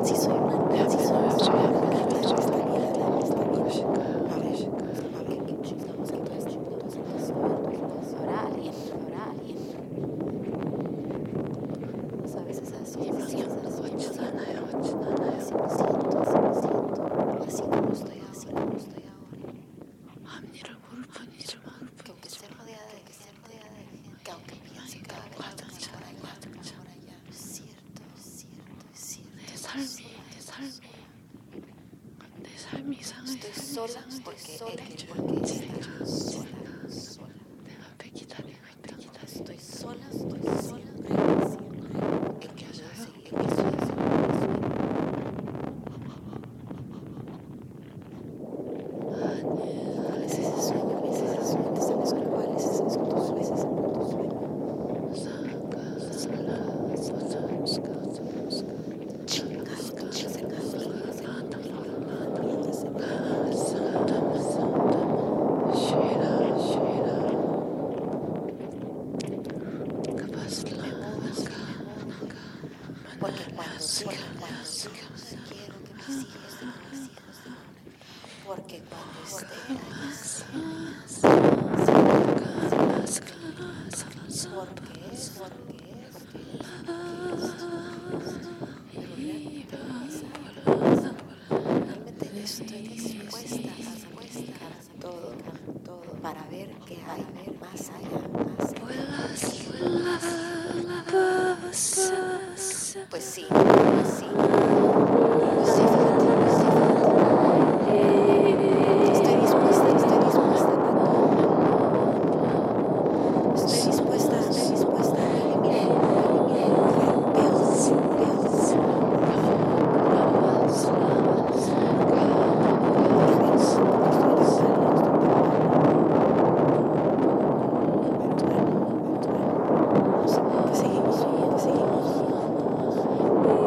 si soy una, si soy una, habrá alguien. A veces así me siento, así me siento, así como estoy ahora. Que aunque esté rodeada de gente, que aunque piense que va a haber algo por allá, es cierto, estoy sola porque estás sola. Estoy sola, siempre, en que yo seguir mi ¿Cuál es ese sueño? ¿Sabes cuál es ese sueño? Porque cuando quiero que mis hijos porque cuando esté realmente estoy dispuesta a sacrificar todo para ver qué hay más allá. Pues sí, estoy dispuesta a todo. Estoy dispuesta a seguimos.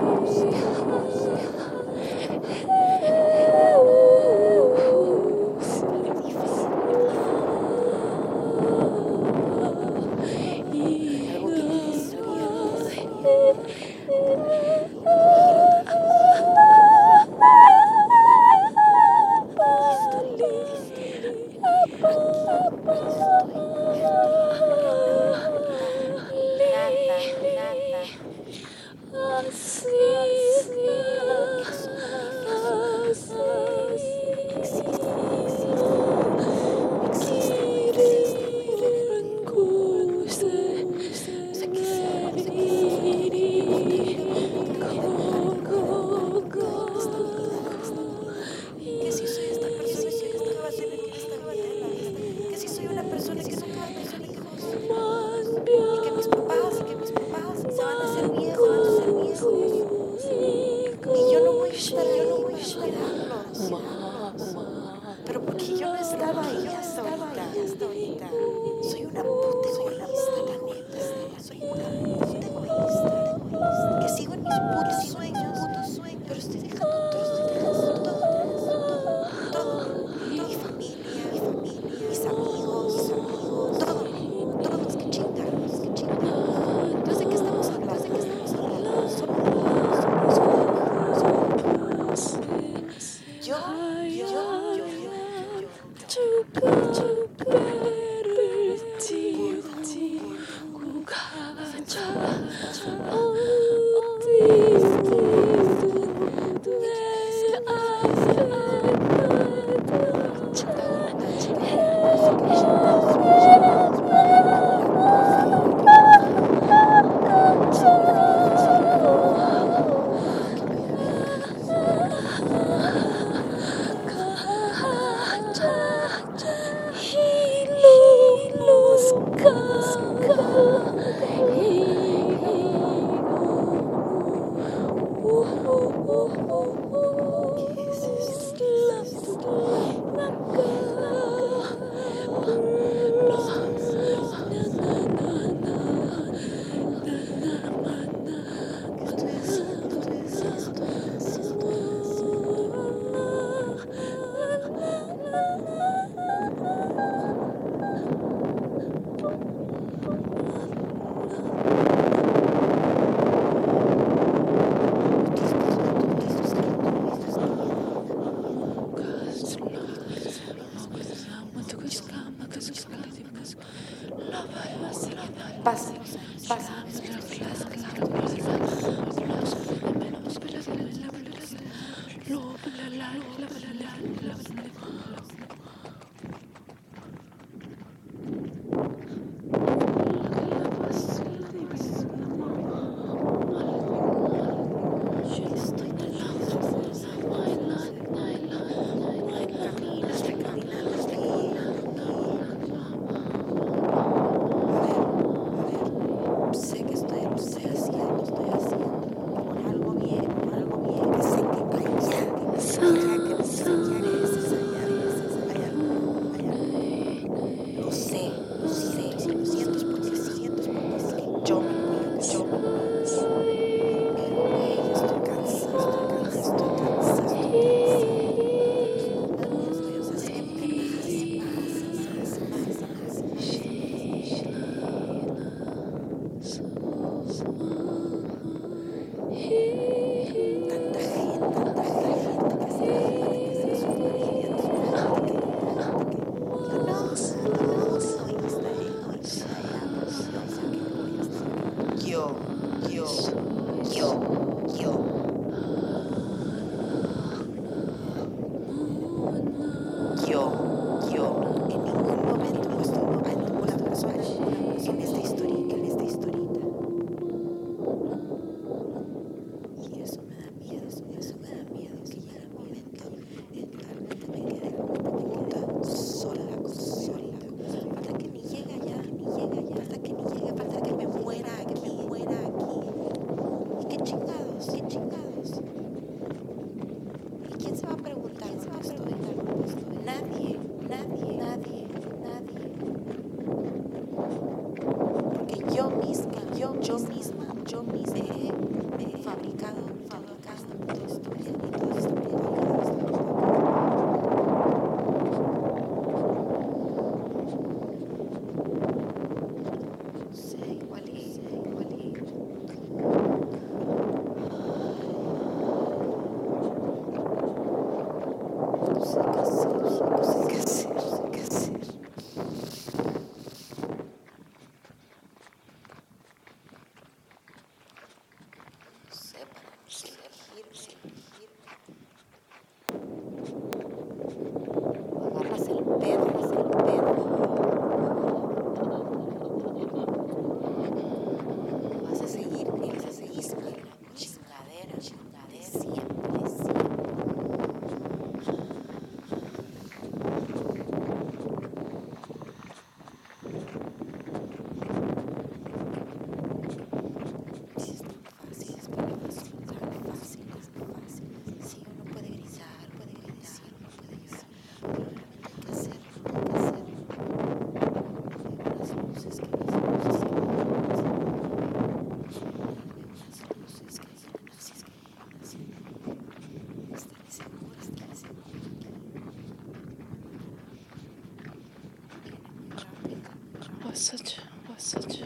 such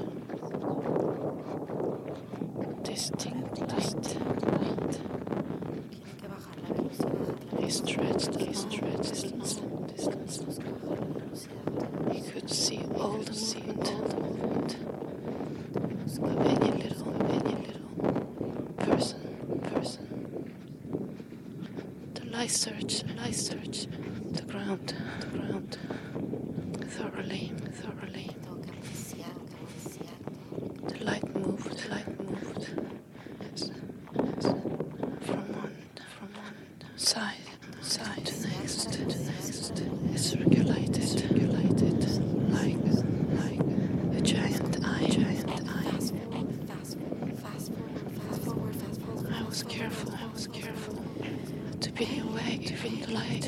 distinct light. He stretched distance. He could see all the movement of any little person. The light searched the ground thoroughly. The light moved from one side to next. It's regulated like a giant eye. I was careful to be away from the light.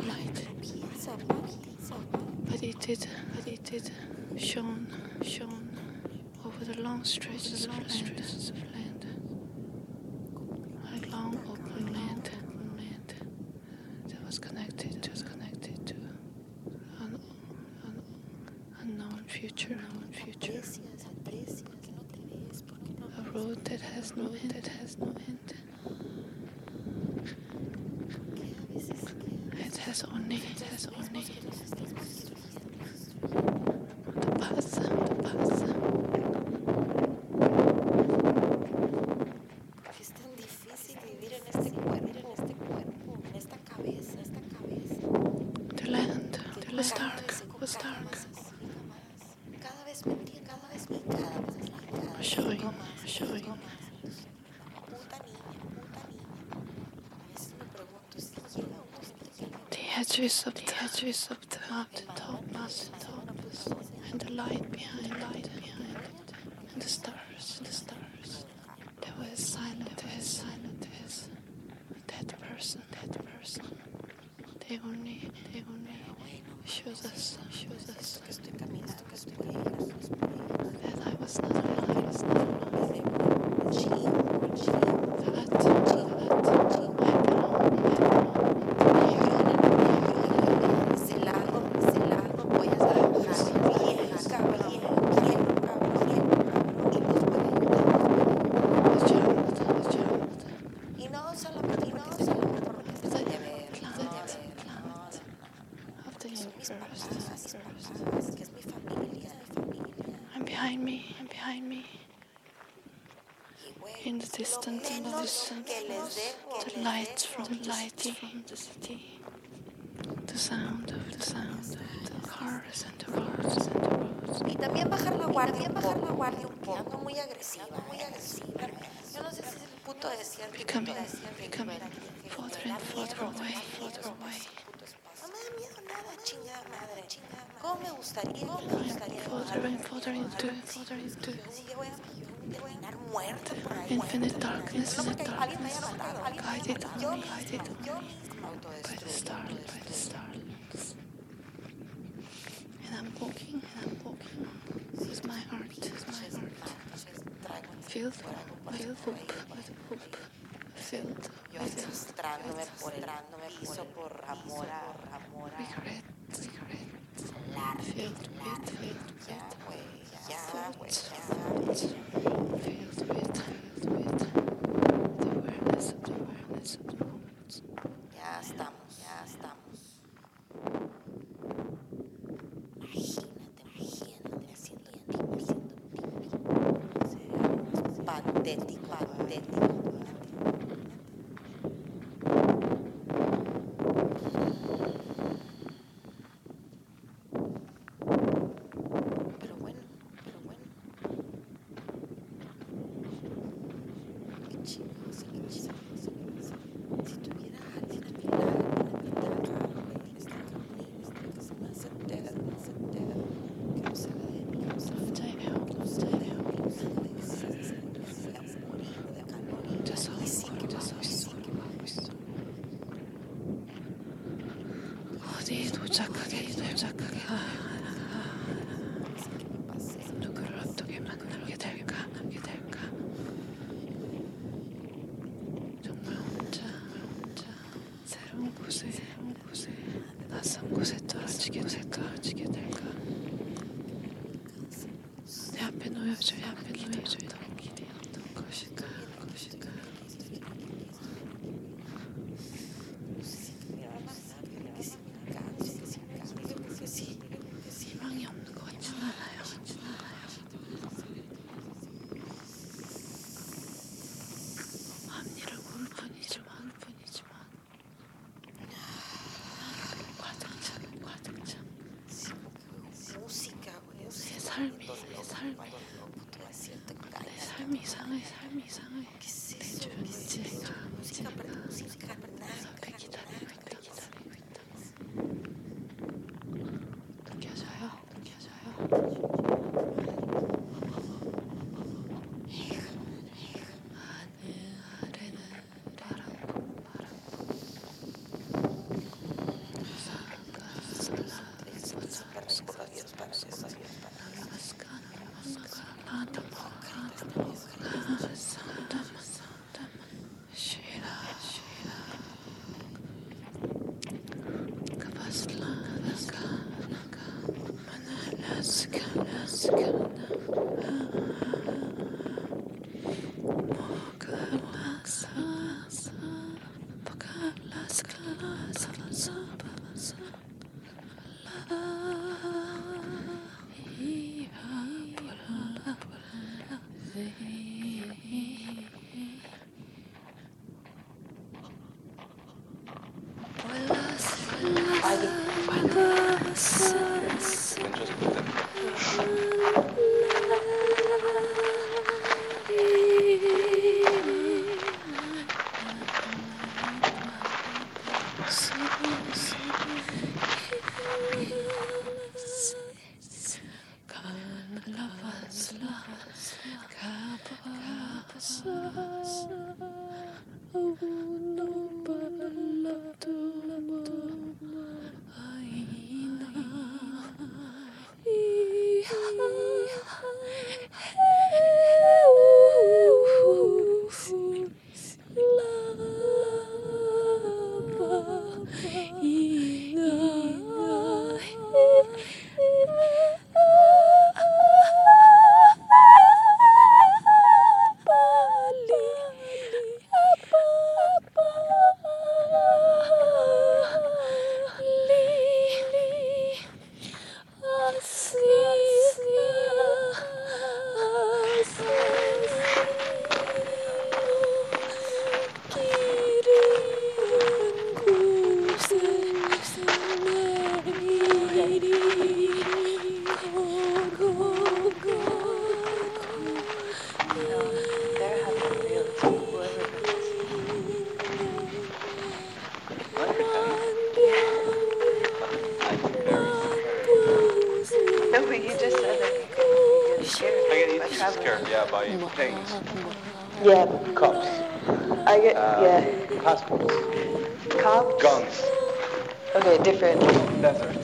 But it did shone over the long stretches of land, like long open land that was connected to an unknown future. A road that has no end. It has only the path. Es tan difícil vivir en este cuerpo. was dark. Cada vez me entiendo, cada vez me Showing. Puta niña. A veces me pregunto si llega uno The edges of the mountain tops, and the light behind it, and the stars. There was silent as a dead person. They only shows us que estoy caminando, que estoy por ahí, that I was not alone. Ese lado voy a trabajar bien, cabrón, y no solamente porque te voy a ver, son mis papás, que es mi familia. And behind me, in the distance, the lights from the city, the sound of the cars and the roads. Y también bajar la guardia un poco, ando muy agresiva. Yo no sé si es el puto desierto. Becoming further and further away. No me da miedo nada, chingada madre. ¿Cómo me gustaría? Further and further into Yo voy a terminar muerta por ahí. infinite darkness, No porque alguien me haya matado. guided Yo only misma by the autodestruyo. stars. And I'm walking with my heart filled with hope, filled Yo arrastrándome por el piso por amor, regret, filled with the awareness of the moments. Ya estamos. Imagínate haciendo pipí. Sería más patético. Pero bueno. Qué chingados, si tuviera alguien a mi lado, que se me hace entera, que no se haga de mí, 어디 도착하게 누구를 어떻게 만나게 될까 정말 혼자 새로운 곳에 낯선 곳에 떨어지게 될까 내 앞에 놓여져 있던 길이 어떤 것일까 희망이 없는 것 같진 않아요. 앞니를 고를 뿐이지만 과장창 música, güey. 내 삶이 이상해. 내주는 문제가 앞에 기다리고 있다. 느껴져요. 하늘에는 바람고 Vale. by planes, Yeah. cops, I get, yeah. passports, Cops? guns, Okay, different. desert.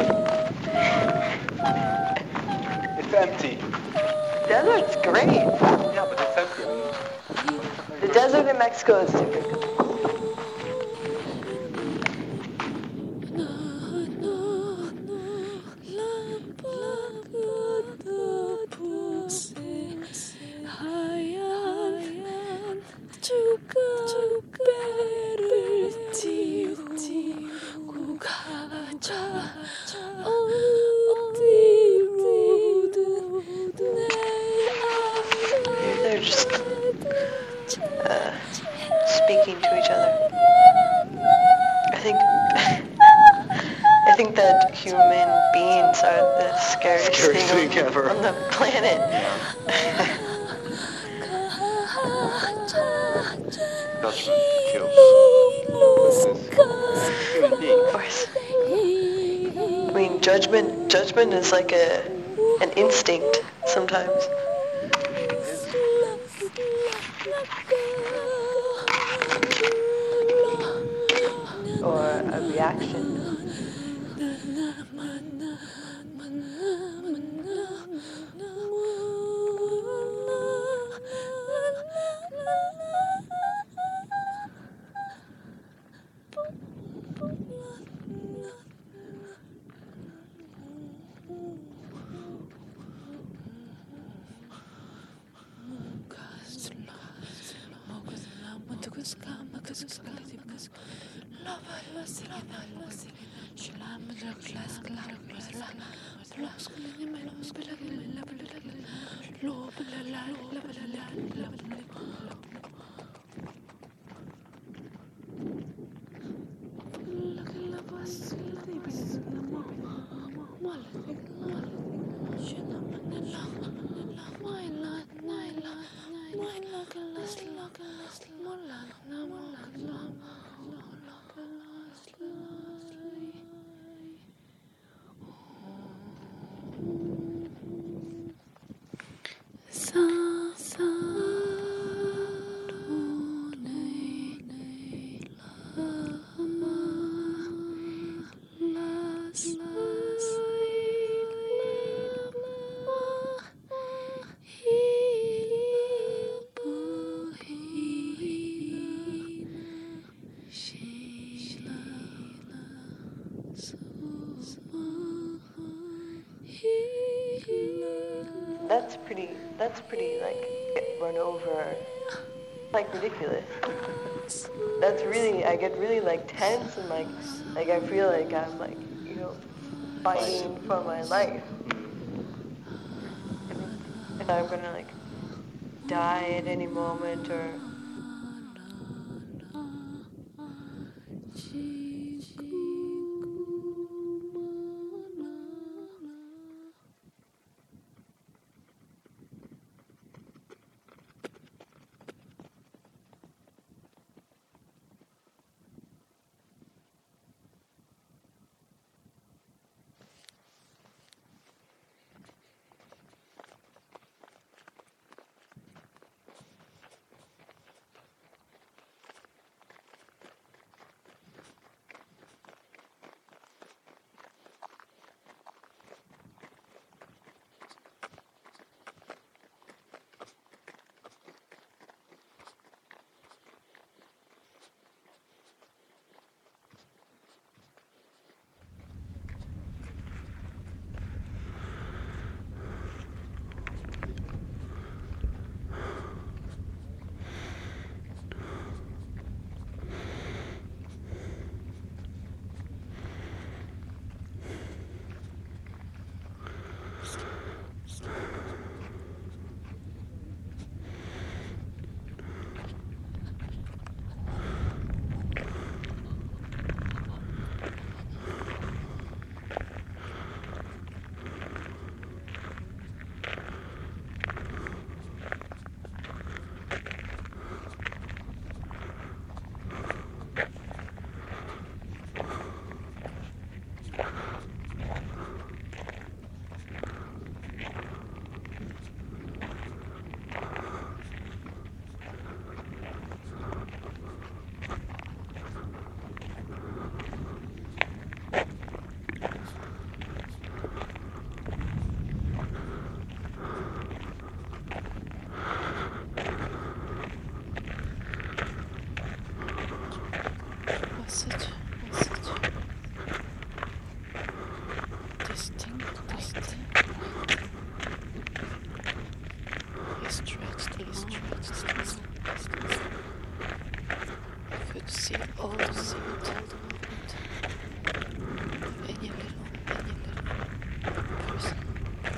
It's empty. Desert's great. Yeah, but it's empty. I mean, The desert in Mexico is different. Maybe they're just speaking to each other. I think I think that human beings are the scariest Scariest thing thing ever. on the planet. Judgment kills. This is human beings. Of course. I mean, judgment is like an instinct sometimes. It is. Or a reaction. That's pretty like get run over, like ridiculous. That's really, I get really like tense and like I feel like I'm like, fighting for my life. And I'm gonna like die at any moment or message. Distinct. He stretched. Could see all the movement of any little person.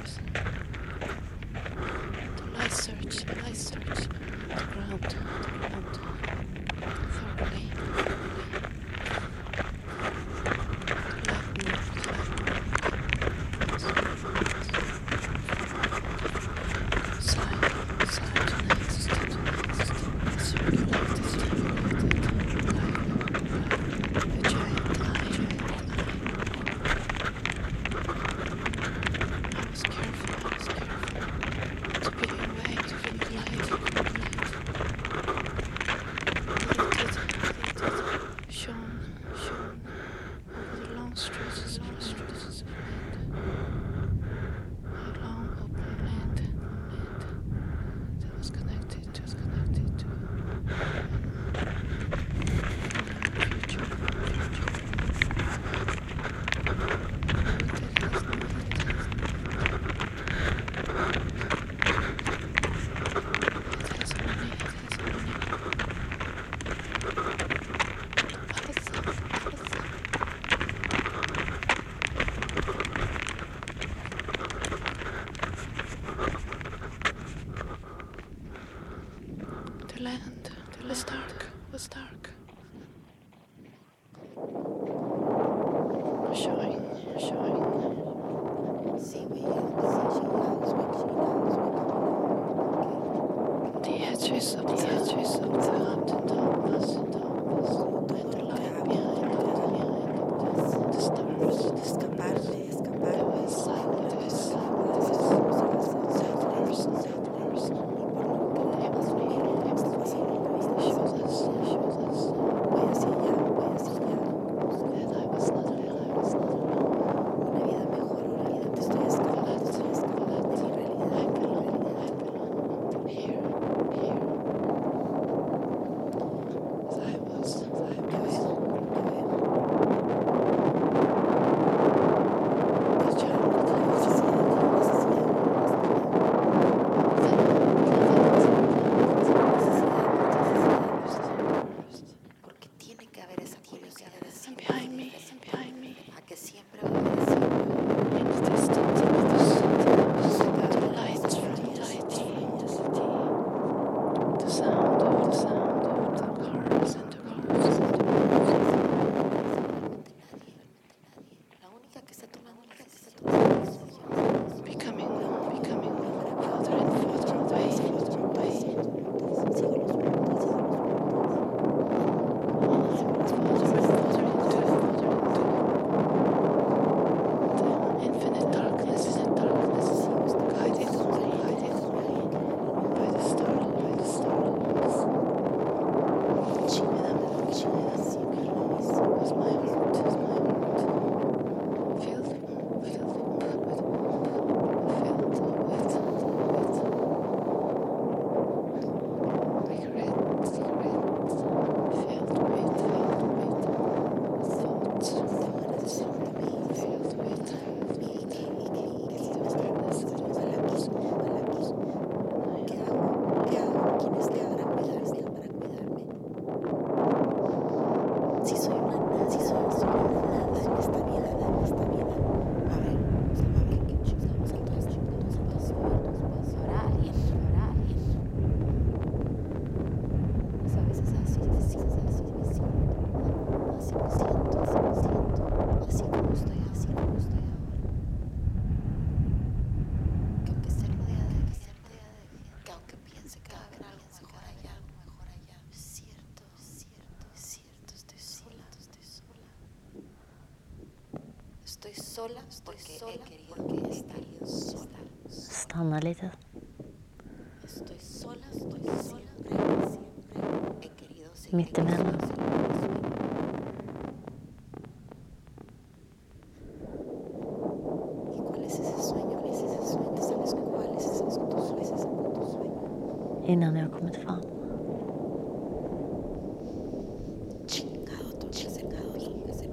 The light search, the ground, thoroughly. Stretches of land, a long open land that was connected to future. The land was dark. Showing. The edges of the mountaintops, and the light behind the stars. There was silence. Behind me. A que siempre va a haber siempre. In the distance, the lights from the city, the sound of the cars and the cars. La única que está tomando Becoming farther and farther away. Infinite darkness, guided by the stars. Was my heart, filled with regret, filled with thoughts, filled with ¿Qué hago? ¿Quién esté ahora para cuidarme? Si soy una nada en esta vida. A ver, ¿qué chingados pasó? Habrá alguien. Pues a veces así me siento. Así como estoy ahora. Que aunque esté rodeada de gente, que aunque piense que va a haber algo mejor allá. Es cierto, estoy sola. Estoy sola porque he querido estar sola. Stanna lite. Estoy sola, siempre he querido seguir. Mittemellan. ¿Y cuál es ese sueño? ¿Sabes cuál es ese tu sueño? Innan jag kommit fram. Chingado, tengo que hacer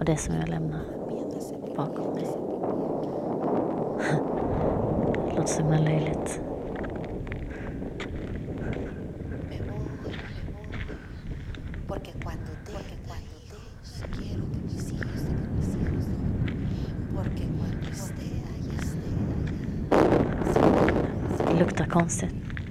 Och det som jag lämnar bakom mig. Det låter som löjligt. Porque cuando te quiero que mis hijos porque cuando esté allá Det luktar konstigt.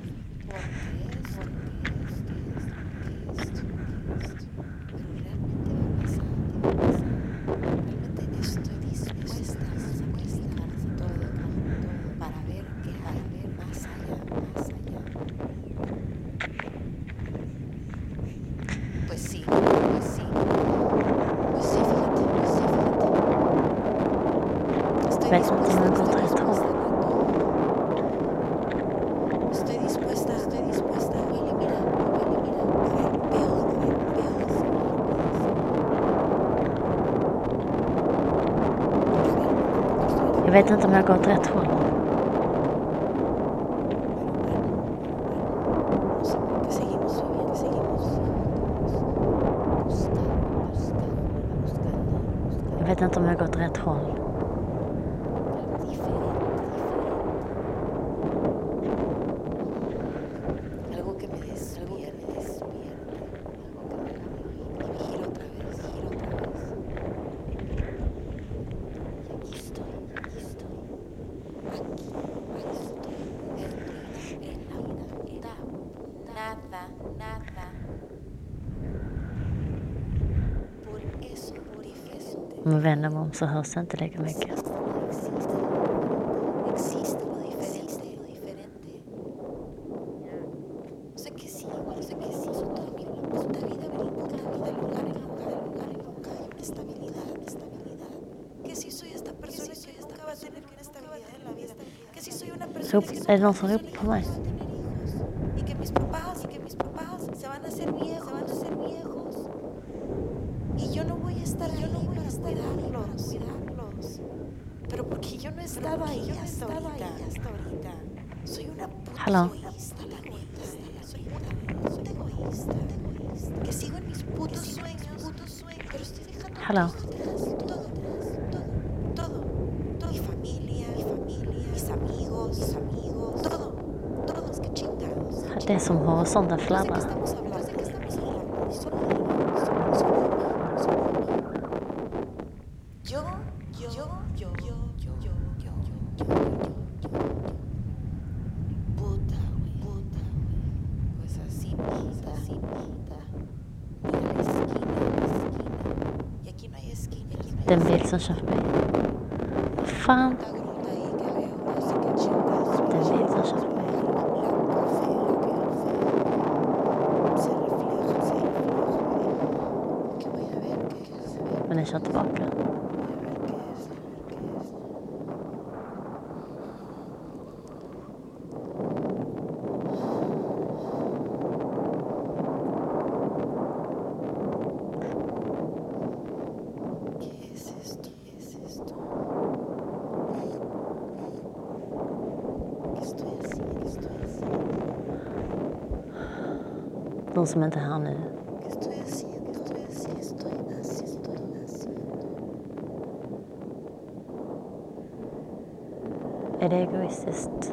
realmente estoy dispuesta a sacrificar todo para ver qué hay más allá. Pues sí, fíjate. Estoy Vet inte om jag har gått rätt håll. Estoy dispuesta. Huele, mira. Veo. Jag vet inte om jag har gått rätt håll. No sé por qué seguimos buscando. Jag vet inte om jag har gått rätt håll. Algo que me despierte, algo que me haga vivir otra vez. Y aquí estoy, en la vida, nada. Por eso, Om jag vänder mig om så hörs inte lika mycket. existe lo diferente. No sé qué sí, toda mi puta vida venimos la vida, lugar, hay una estabilidad. Que si soy esta persona que nunca va a tener una estabilidad en la vida. Que si soy una persona que Är det någon som ropar på mig? y que mis papás se van a hacer viejos. Y yo no voy a estar para cuidarlos. Pero porque yo no he estado ahí hasta ahorita. Soy una puta Hallå? egoísta, la neta. Soy una puta egoísta. Que sigo en mis putos sueños. Pero estoy dejando Hallå? todo. Mi familia, mis amigos, todo. Es que chingados. Det är som horisonten No sé qué fladdrar. estamos hablando. Yo. Puta, güey. Pues así, mijita. Mira la esquina. Y aquí no hay esquina. Den bil som kör förbi. Fan, Una gruta ahí que veo, no sé qué chingados. den bil som kör förbi. Blanco, feo, se refleja. Que voy a ver qué es. Men den kör tillbaka. ¿Qué es esto? ¿Qué estoy haciendo? De som inte är här nu. ¿Qué estoy haciendo? Är det egoistiskt?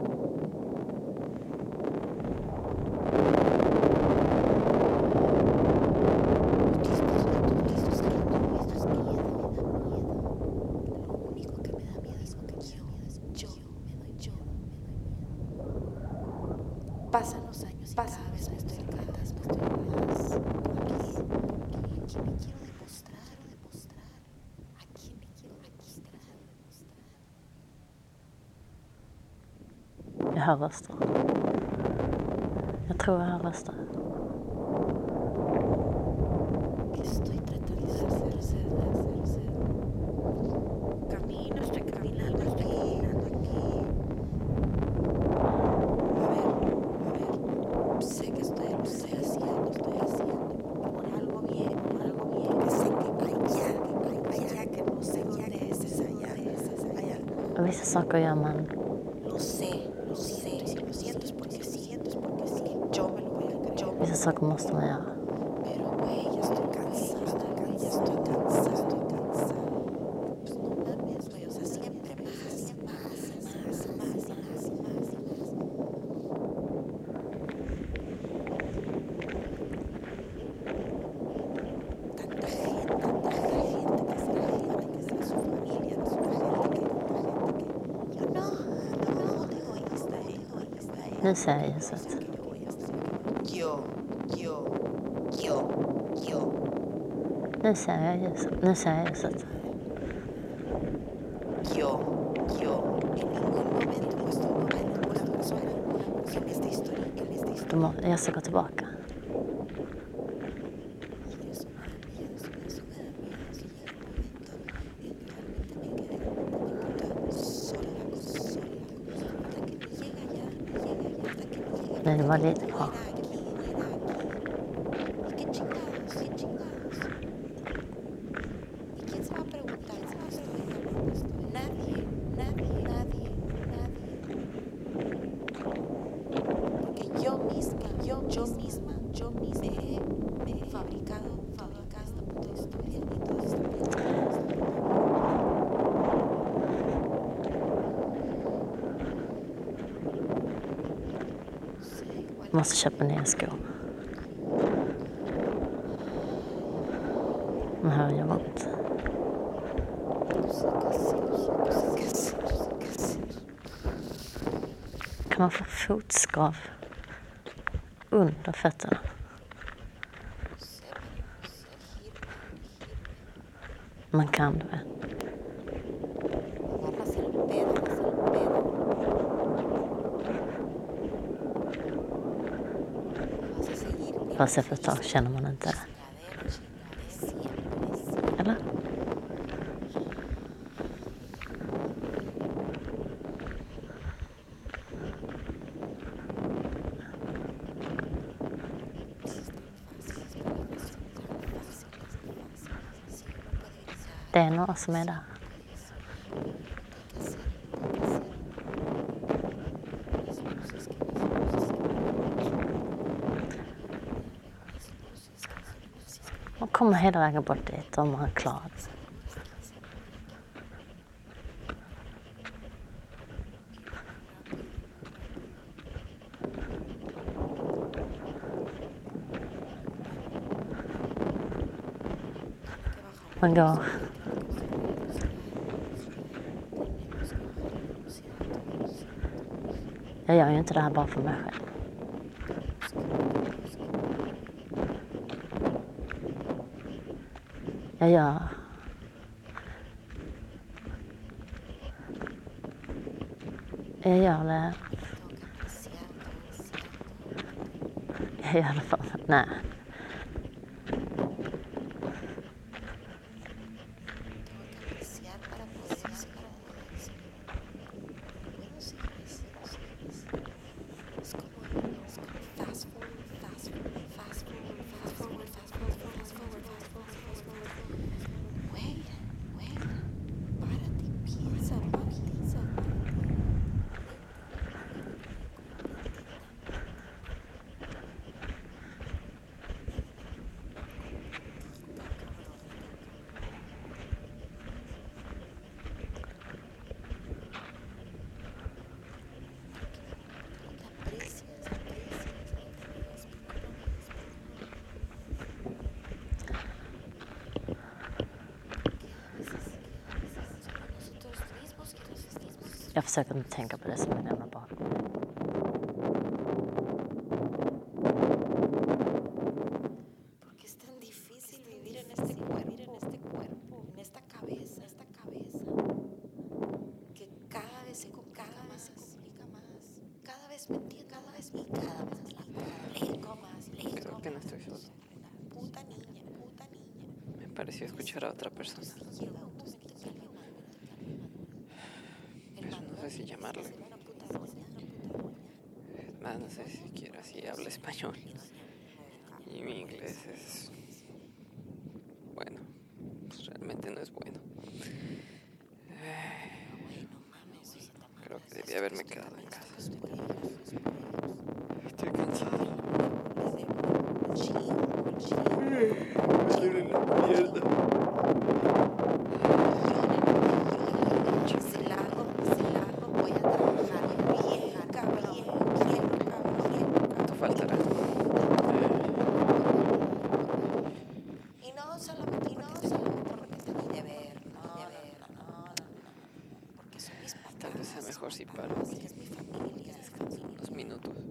Lo único que me da miedo es que yo me doy miedo. Pasan los años y cada vez me estoy más aquí me quiero demostrar. Aquí me quiero demostrar. Jag hör röster. Jag tror jag hör röster. ¿Qué estoy tratando de hacer? Estoy caminando aquí. A ver, sé que estoy haciendo, por algo bien, que sé que allá, que no sé dónde es allá. Och vissa saker gör man. Lo sé, y si lo siento es porque sí, yo me lo voy a creer. Vissa saker måste man göra. Pero güey, ya estoy cansada. Nu seriöst. Yo. Nu seriöst. Nu seriöst. Yo. En ningún momento he puesto una persona en esta historia. Jag ska gå tillbaka. Y eso me da miedo, que llegue un momento en que realmente me quede sola. Hasta que me llega ya. Nej, det var lite kvar. Fuera aquí. ¿Qué chingados? ¿Y quién se va a preguntar? Nadie. Porque yo misma me he fabricado esta puta historia y toda esta película. Måste köpa nya skor. Men här gör ont. Kan man få fotskav under fötterna? Man kan det. Agarras el pedo. Vas a seguir. Fast efter ett tag känner man inte det. Eller? Det är några som är där. Man kommer hela vägen bort dit om man är klar. Man går. Jag gör ju inte det här bara för mig själv. Jag gör det. Jag gör det för mig. Nej. Jag försöker inte tänka på det som jag lämnar bakom. Porque es tan difícil vivir en este cuerpo, en esta cabeza, que cada vez se complica más. Cada vez me entiendo, cada vez leo más. Creo que no estoy solo. Puta niña. Me pareció escuchar a otra persona. Pero no sé si llamarlo. Es más, no sé siquiera si habla español. Y mi inglés es... Bueno, pues realmente no es bueno. Creo que debí haberme quedado en casa. Estoy cansado. Me duele la mierda. Si la hago, voy a trabajar bien, cabrón. Te faltará. Y no solamente porque te mi deber, no. Porque son mis papás. Tal vez sea mejor si paro Es mi familia. unos minutos.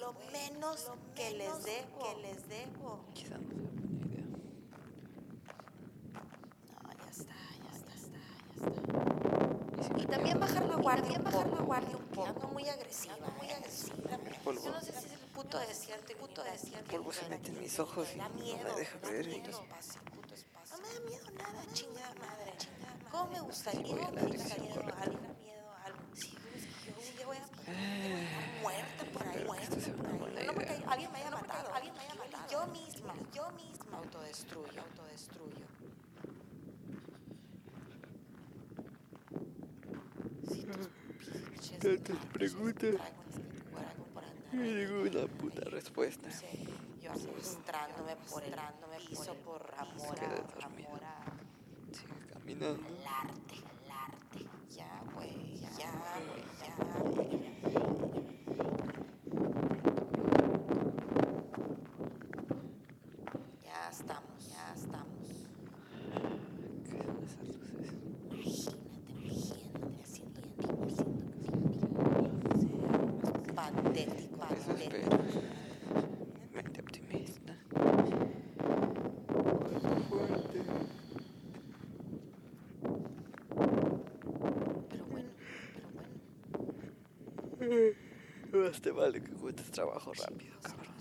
lo menos que les debo. Quizá no sea buena idea. No, ya está. Y si Y me también quedo bajar la guardia un poco. Ando muy agresiva. el polvo. Yo no sé si es el puto desierto. El polvo se mete en mis ojos y Da no miedo. me deja ver. No me da miedo nada, chingada madre. ¿Cómo me gustaría? Sí, voy a la dirección correcta. Algo. Sí, voy a estar muerta por ahí. Espero que esto sea una buena No porque idea. alguien me haya matado. Yo misma me autodestruyo. Si tus pinches Tantas preguntas algo por andar y ahí. ninguna puta respuesta. Yo arrastrándome por el piso por amor Quédate dormida. Sigue caminando. al arte. Ya, güey. Ya estamos. ¿Qué son esas luces? Imagínate haciendo patético. Eso espero. Mente optimista. Fuerte. Pero bueno. Más te vale que cuentes trabajo rápido, cabrón.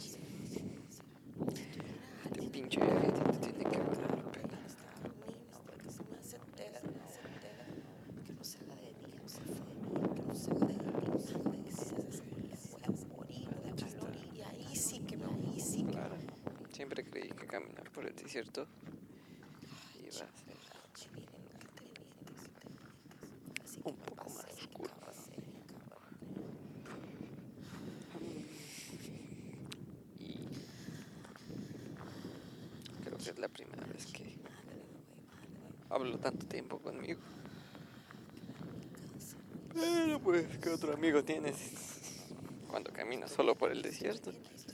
Este pinche viaje te tiene que valer la pena. Que se me hace eterno. Que no se haga de día, que no se haga de que si se hace voy a morir de calor. Y ahí sí que me voy. Claro. Siempre creí que caminar por el desierto iba a ser un poco más oscuro. Y creo que es la primera vez que hablo tanto tiempo conmigo. Pero pues, ¿qué otro amigo tienes cuando caminas solo por el desierto?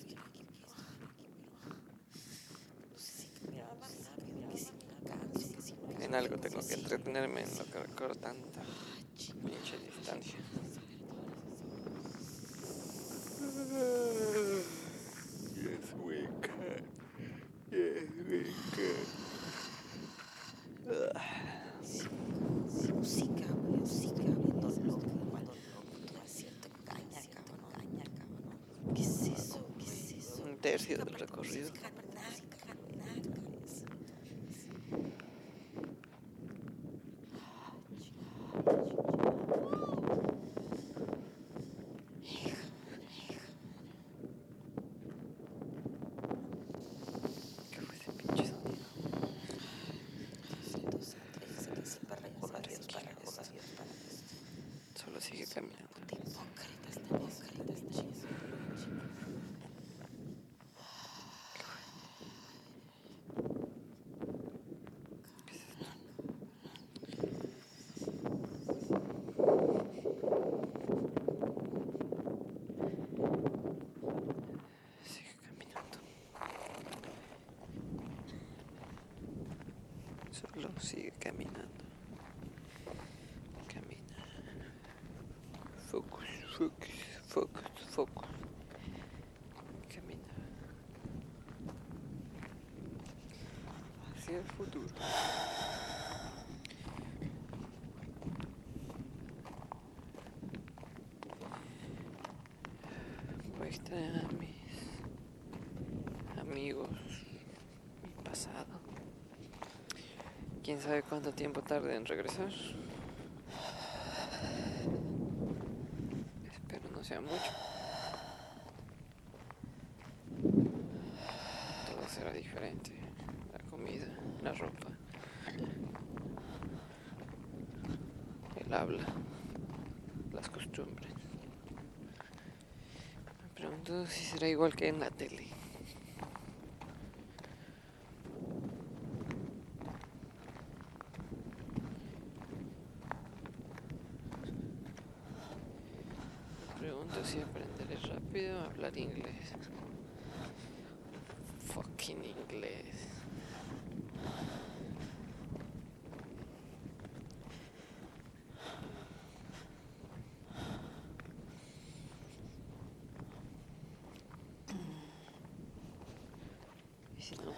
En algo tengo que entretenerme en lo que recorro tanta pinche distancia. Yes, we can. Música, viendo loco, cuando todo desierto caña, cabrón. ¿Qué es eso? Un tercio del recorrido. ¿Qué fue ese pinche sonido? Solo sigue caminando. Sigue caminando. Solo sigue caminando. Camina. Focus. Camina. Hacia el futuro. Voy a extrañar a mis amigos, mi pasado. ¿Quién sabe cuánto tiempo tarde en regresar? Espero no sea mucho. Todo será diferente. La comida, la ropa, el habla, las costumbres. Me pregunto si será igual que en la tele. Me pregunto si aprenderé rápido a hablar inglés. Fucking inglés.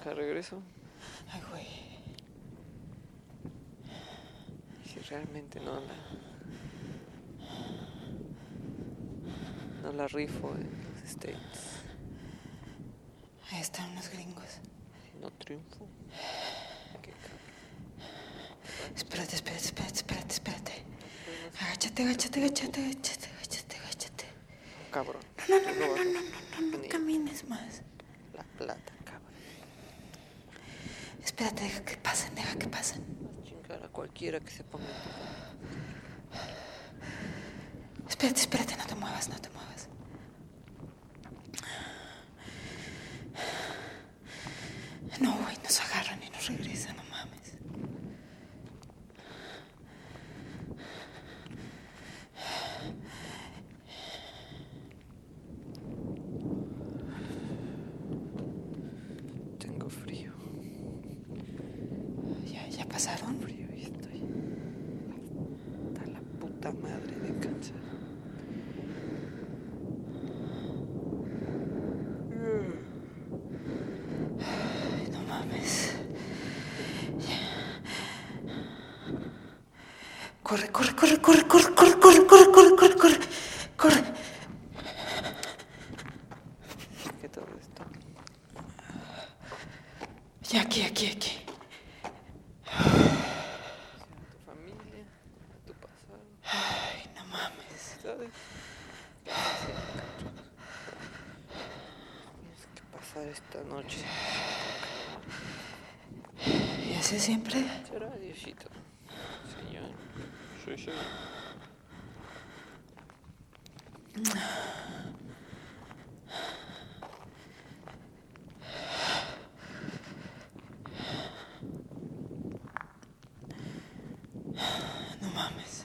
Deja regreso. Ay, güey. Si realmente no la rifo en los States. Ahí están unos gringos. Si no triunfo. Qué cabrón. Espérate. Agáchate. Cabrón. No camines más. La plata, cabrón. Espérate, deja que pasen. Vas a chingar a cualquiera que se ponga en tu camino. Espérate, no te muevas. No, güey, nos agarran y nos regresan, no mames. Tengo frío. ¿Ya pasaron? Frío y estoy hasta la puta madre de cáncer. Ay, no mames. Corre. Que todo esto. Ya, aquí. A tu familia, a tu pasado. Ay, no mames. ¿Sabes? Tienes que pasar esta noche. ¿Y así siempre? Será Diosito. Señor. Sí. No mames.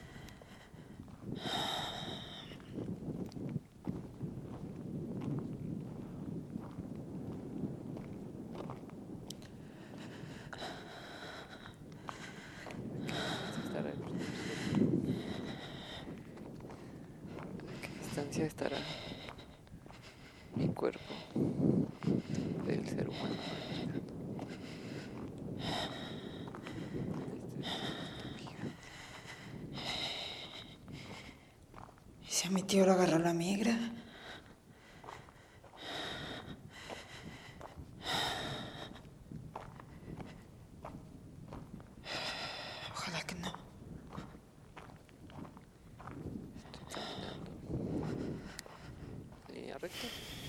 Estará el principio. ¿A qué distancia estará mi cuerpo del ser humano? ¿Y si a mi tío lo agarró la migra? Ojalá que no. Estoy caminando. Línea recta.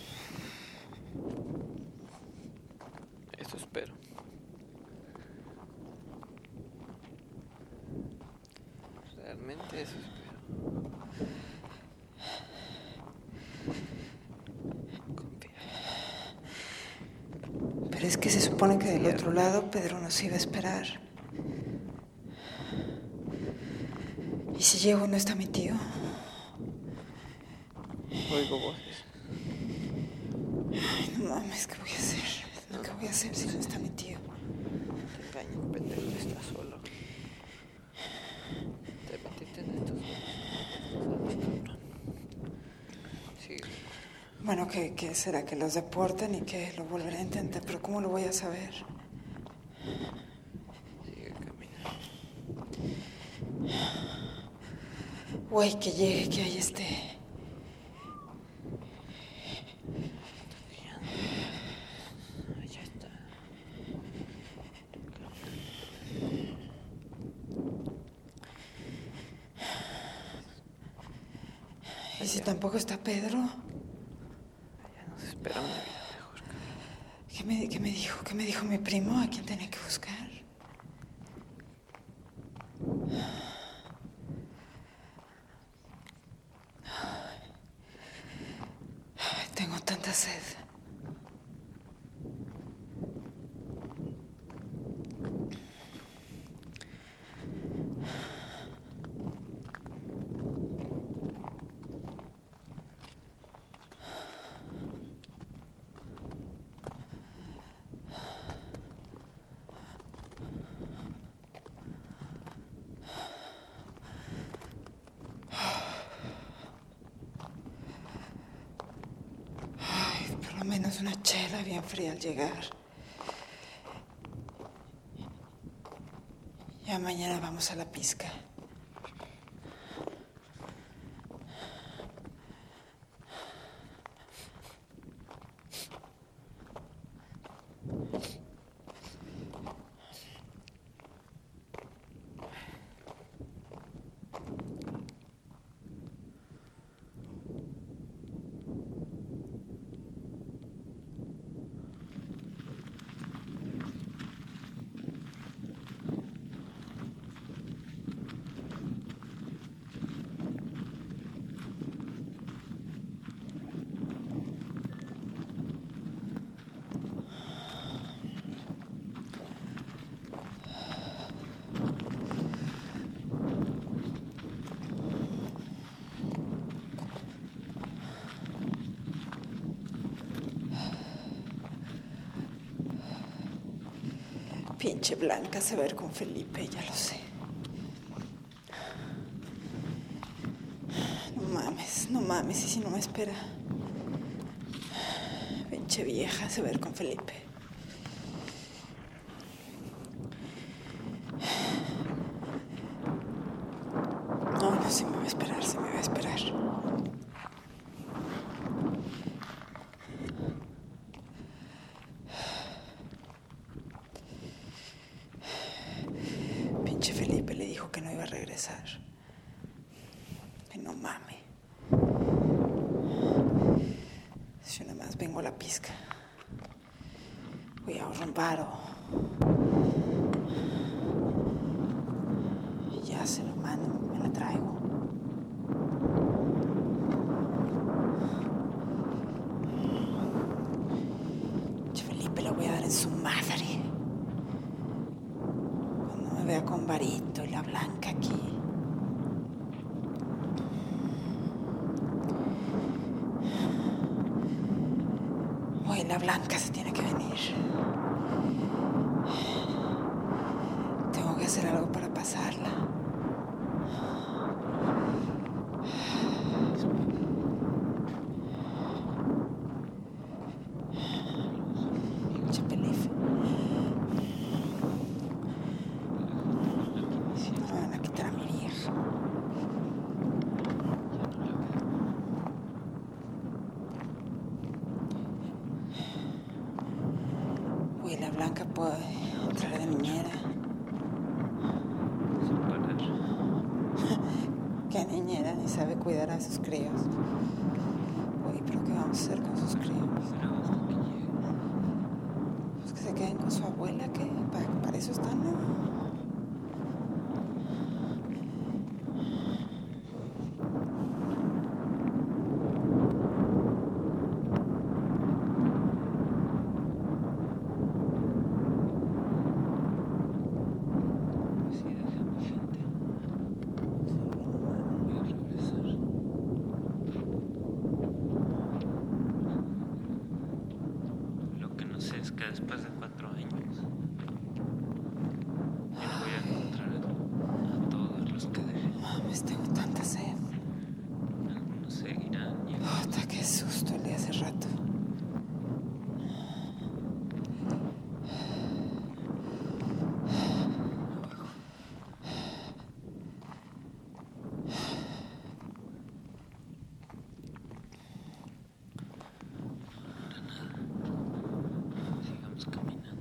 Eso espero. Realmente eso espero. Confía. Pero es que se supone que del otro lado Pedro nos iba a esperar. ¿Y si llego y no está mi tío? Oigo voces. Ay, no mames, ¿qué voy a hacer? ¿Qué voy a hacer si no está mi tío? Te engaño, pendejo, estás solo. Te metiste en estos juegos. Sí. Bueno, ¿qué será? Que los deporten y que lo volveré a intentar. Pero ¿cómo lo voy a saber? Sigue caminando. Güey, que llegue, que ahí esté. Ya está. ¿Y si tampoco está Pedro? Ya nos espera una vida mejor. ¿Qué me dijo? ¿Qué me dijo mi primo? ¿A quién tenía que buscar? Ay, tengo tanta sed. Ay, por lo menos una chela bien fría al llegar. Ya mañana vamos a la pizca. Pinche Blanca se va a ver con Felipe, ya lo sé. No mames, y si no me espera. Pinche vieja se va a ver con Felipe. No, sí me va a esperar, sí me va a esperar. Pinche Felipe le dijo que no iba a regresar. Que no mame. Yo nada más vengo a la pizca. Voy a ahorrar un varo. Y ya se lo mando, me la traigo. Pinche Felipe le voy a dar en su madre. Cuando me vea con varito y la Blanca aquí. Hoy la Blanca se tiene que venir. Tengo que hacer algo para pasarla. Pinche Felipe. No me van a quitar a mi vieja. Uy, la Blanca puede entrar de niñera. ¿Qué niñera? Ni sabe cuidar a sus críos. Uy, pero ¿qué vamos a hacer con sus críos? Pues que se queden con su abuela, ¿qué? Para eso están, ¿no? Lo que no sé es que después de 4 años yo no voy a encontrar a todos los que dejé. Mames, tengo tanta sed. Algunos seguirán y otros Puta, qué susto el de hace rato. sigamos caminando.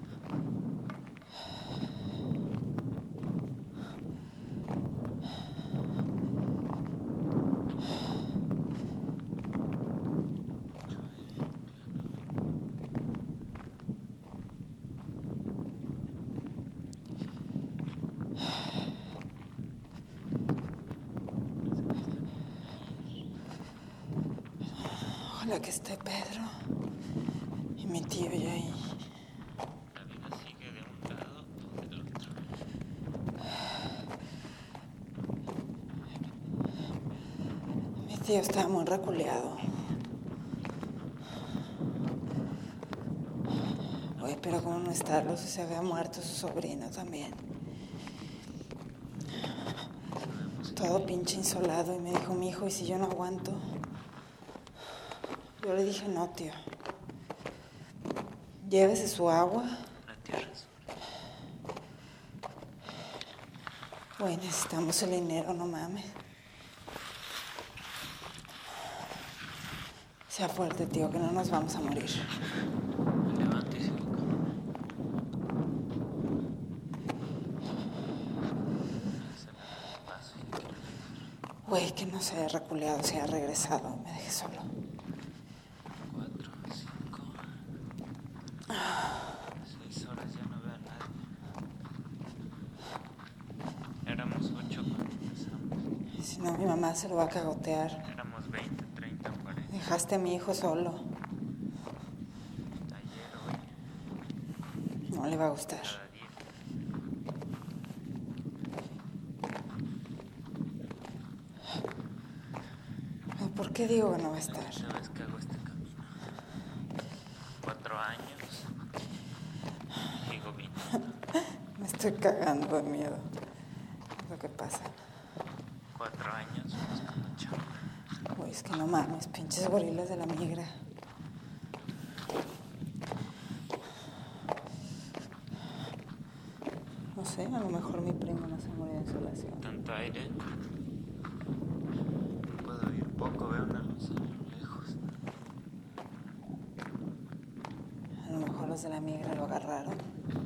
Ojalá que esté Pedro y mi tío ya ahí. La vida sigue de un lado o del otro. Mi tío estaba muy reculeado. Oye, pero cómo no estarlo si se había muerto su sobrino también. Todo pinche insolado y me dijo mi hijo, ¿y si yo no aguanto? Yo le dije, no, tío. Llévese su agua. La tierra es Güey, necesitamos el dinero, no mames. Sea fuerte, tío, que no nos vamos a morir. Me levanto y sigo caminando. Acelero el paso y quiero llegar. Güey, que no se haya reculeado, se haya regresado, me deje solo. 4, 5, 6 horas ya no veo a nadie. Éramos 8 cuando empezamos. Si no, mi mamá se lo va a cagotear. Éramos 20, 30, 40. Dejaste a mi hijo solo. Ayer, hoy, No le va a gustar. cada día. ¿Por qué digo que no va a estar? ¿Sabes que hago este camino? 4 años. Sigo viniendo. Me estoy cagando de miedo. Es lo que pasa. 4 años buscando chamba. Güey, es que no mames, pinches gorilas de la migra. No sé, a lo mejor mi primo no se murió de insolación. Tanto aire. Puedo oír poco, veo una luz a lo lejos. A lo mejor los de la migra lo agarraron.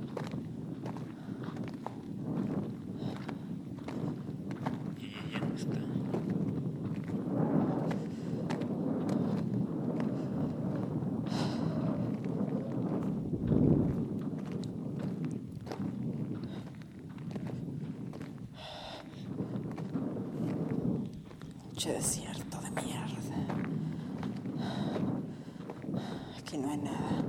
Y ella no está. Mucho desierto de mierda. Aquí no hay nada.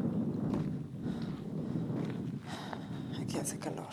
Aquí hace calor.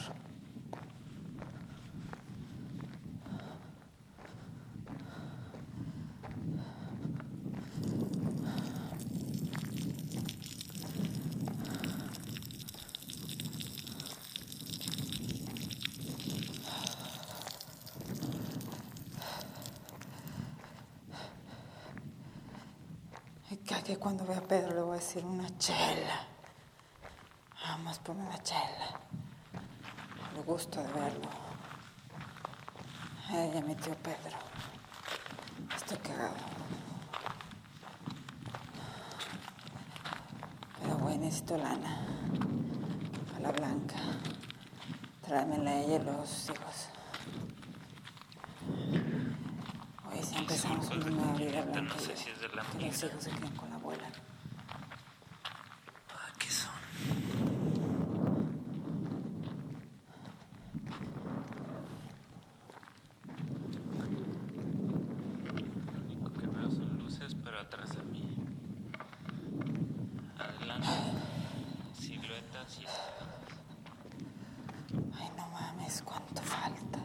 Que cuando vea a Pedro le voy a decir una chela. Vamos por una chela. El gusto de verlo. Ella, mi tío Pedro. Estoy cagado. Pero güey, necesito lana. A la blanca. Tráemela a ella y los hijos. Oye, si empezamos una nueva vida blanca. No sé si es de la que los hijos se queden con la abuela. ¿Qué son? Lo único que veo son luces, pero atrás de mí. Adelante. Siluetas y escaleras. Ay, no mames, cuánto falta.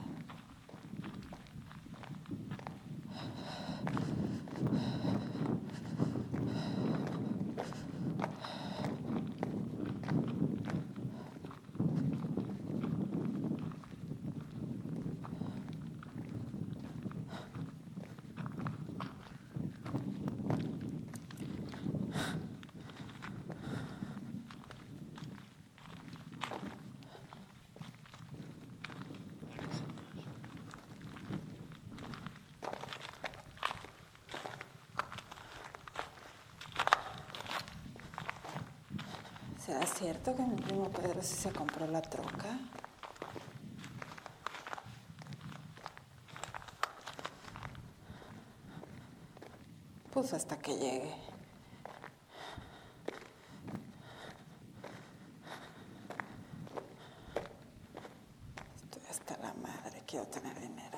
¿Será cierto que mi primo Pedro sí se compró la troca? Pues hasta que llegue. Estoy hasta la madre, quiero tener dinero.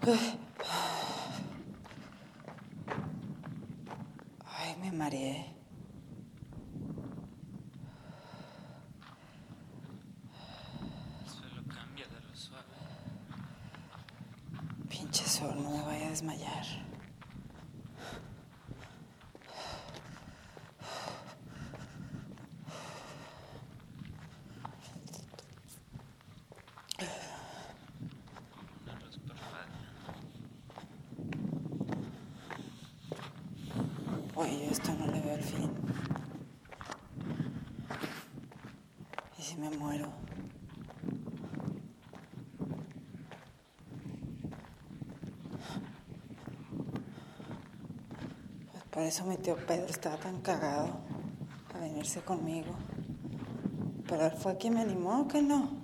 Ay, me mareé. Solo cambia de lo suave. Pinche sol, no me vaya a desmayar. Una luz parpadeando. Oye, yo esto no le veo el fin. ¿Y si me muero? Pues por eso mi tío Pedro estaba tan cagado a venirse conmigo. Pero él fue quien me animó, ¿que no?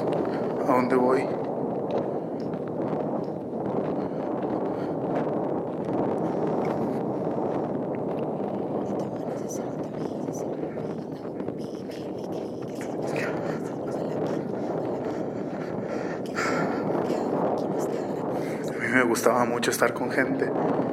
¿A dónde voy? A mí me gustaba mucho estar con gente.